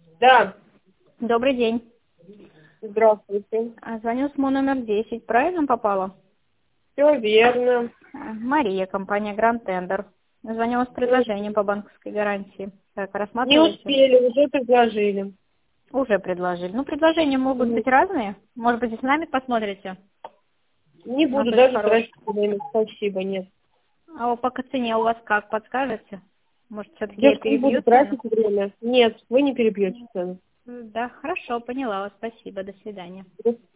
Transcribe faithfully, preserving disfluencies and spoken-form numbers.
Да, Добрый день. здравствуйте. А, Звоню с мо номер десять. Правильно попала? Все верно. А, Мария, компания Grand Tender. Звоню вас с предложением по банковской гарантии. Так, Не рассматриваете? успели, уже предложили. Уже предложили. Ну, предложения могут М, быть разные. Может быть, и с нами посмотрите? Не У нас буду очень даже хороший. тратить время. Спасибо, нет. А вот по цене у вас как, подскажете? Может, все-таки я Девушка, не буду перебью цену? тратить время. Нет, вы не перебьете цену. М, Да, хорошо, поняла вас. Спасибо. До свидания.